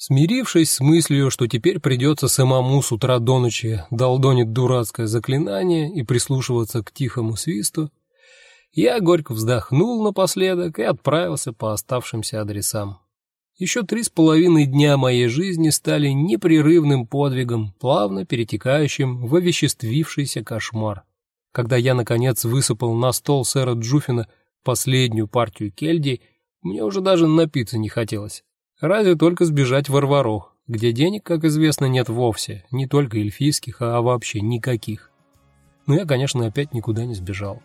Смирившись с мыслью, что теперь придется самому с утра до ночи долдонить дурацкое заклинание и прислушиваться к тихому свисту, я горько вздохнул напоследок и отправился по оставшимся адресам. Еще 3,5 дня моей жизни стали непрерывным подвигом, плавно перетекающим в овеществившийся кошмар. Когда я, наконец, высыпал на стол сэра Джуффина последнюю партию кельди, мне уже даже напиться не хотелось. Разве только сбежать в Арварох, где денег, как известно, нет вовсе, не только эльфийских, а вообще никаких. Но я, конечно, опять никуда не сбежал.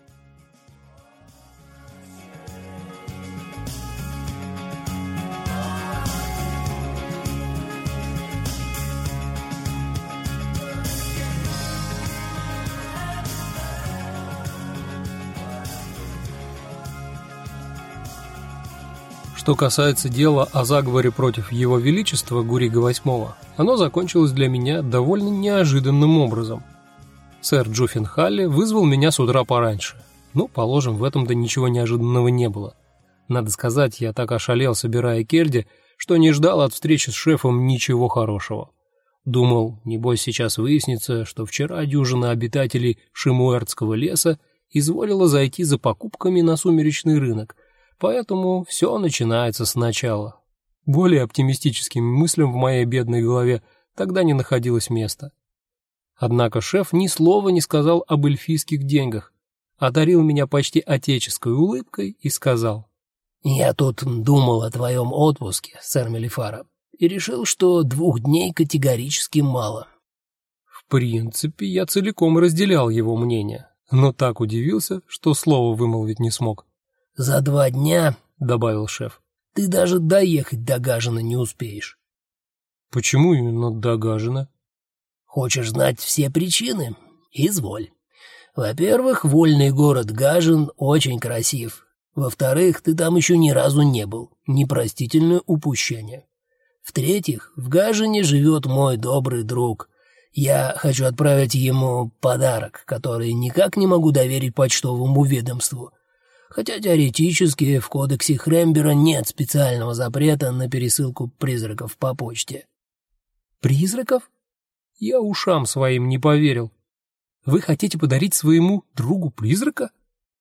Что касается дела о заговоре против Его Величества Гурига VIII, оно закончилось для меня довольно неожиданным образом. Сэр Джуффин Халли вызвал меня с утра пораньше. Ну, положим, в этом-то ничего неожиданного не было. Надо сказать, я так ошалел, собирая кельди, что не ждал от встречи с шефом ничего хорошего. Думал, небось сейчас выяснится, что вчера дюжина обитателей Шимуэртского леса изволила зайти за покупками на сумеречный рынок, поэтому все начинается сначала. Более оптимистическим мыслям в моей бедной голове тогда не находилось места. Однако шеф ни слова не сказал об эльфийских деньгах, одарил меня почти отеческой улыбкой и сказал: «Я тут думал о твоем отпуске, сэр Мелифара, и решил, что 2 дней категорически мало». В принципе, я целиком разделял его мнение, но так удивился, что слова вымолвить не смог. «За 2 дня, — добавил шеф, — ты даже доехать до Гажина не успеешь». «Почему именно до Гажина?» «Хочешь знать все причины? Изволь. Во-первых, вольный город Гажин очень красив. Во-вторых, ты там еще ни разу не был. Непростительное упущение. В-третьих, в Гажине живет мой добрый друг. Я хочу отправить ему подарок, который никак не могу доверить почтовому ведомству. Хотя теоретически в кодексе Хрембера нет специального запрета на пересылку призраков по почте». «Призраков?» Я ушам своим не поверил. «Вы хотите подарить своему другу призрака?»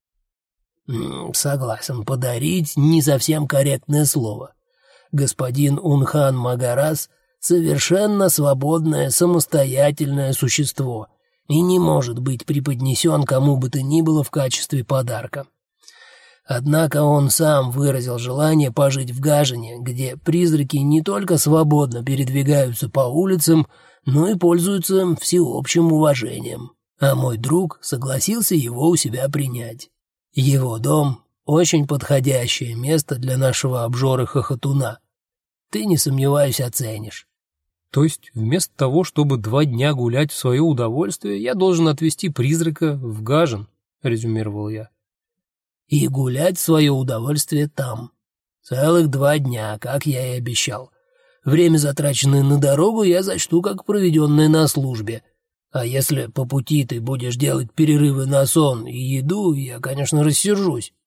«Согласен, подарить — не совсем корректное слово. Господин Унхан Магарас — совершенно свободное, самостоятельное существо и не может быть преподнесен кому бы то ни было в качестве подарка. Однако он сам выразил желание пожить в Гажине, где призраки не только свободно передвигаются по улицам, но и пользуются всеобщим уважением. А мой друг согласился его у себя принять. Его дом — очень подходящее место для нашего обжоры-хохотуна. Ты, не сомневаюсь, оценишь». «То есть вместо того, чтобы 2 дня гулять в свое удовольствие, я должен отвезти призрака в Гажин?» — резюмировал я. «И гулять в свое удовольствие там. Целых 2 дня, как я и обещал. Время, затраченное на дорогу, я зачту как проведенное на службе. А если по пути ты будешь делать перерывы на сон и еду, я, конечно, рассержусь.